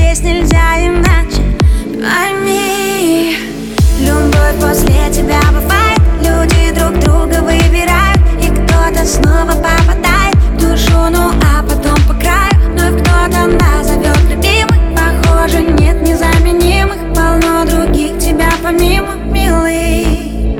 здесь нельзя иначе. Пойми, любовь после тебя бывает. Люди друг друга выбирают, и кто-то снова попадает в душу, ну а потом по краю. Вновь кто-то назовет любимый. Похоже, нет незаменимых, полно других тебя помимо, милый.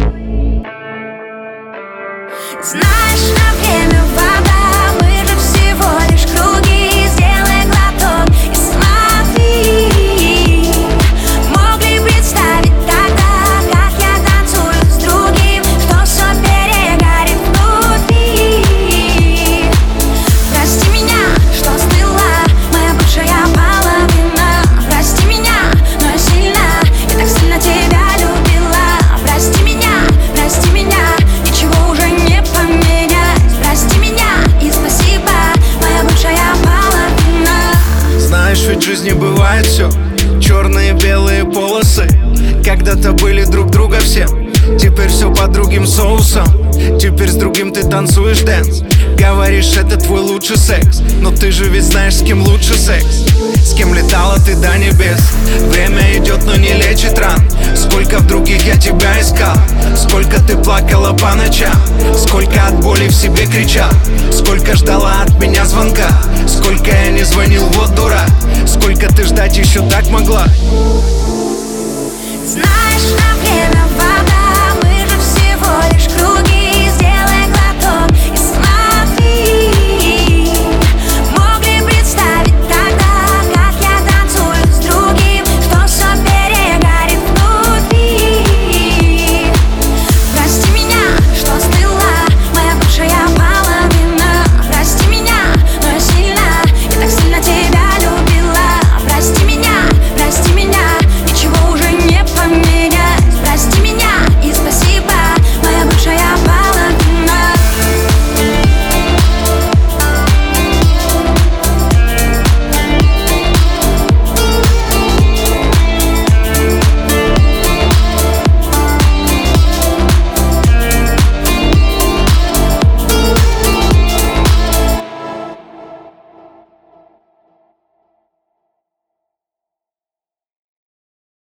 Знаешь, на время вода, мы же всего лишь круги. Сделай глоток и смотри. Мог ли представить тогда, как я танцую с другим, что все перегорит внутри. Прости меня, что стыла моя бывшая половина. Прости меня, но я сильно, я так сильно тебя любила. Прости меня, ничего уже не поменять. Прости меня и спасибо, моя бывшая половина. Знаешь, ведь в жизни бывает все, черные, белые полосы. Когда-то были друг друга все, теперь все под другим соусом. Теперь с другим ты танцуешь дэнс. Говоришь, это твой лучший секс, но ты же ведь знаешь, с кем лучше секс. С кем летала ты до небес. Время идет, но не лечит ран. Сколько в других я тебя искал. Сколько ты плакала по ночам. Сколько от боли в себе кричал. Сколько ждала от меня звонка. Сколько я не звонил, вот дурак. Сколько ты ждать еще так могла.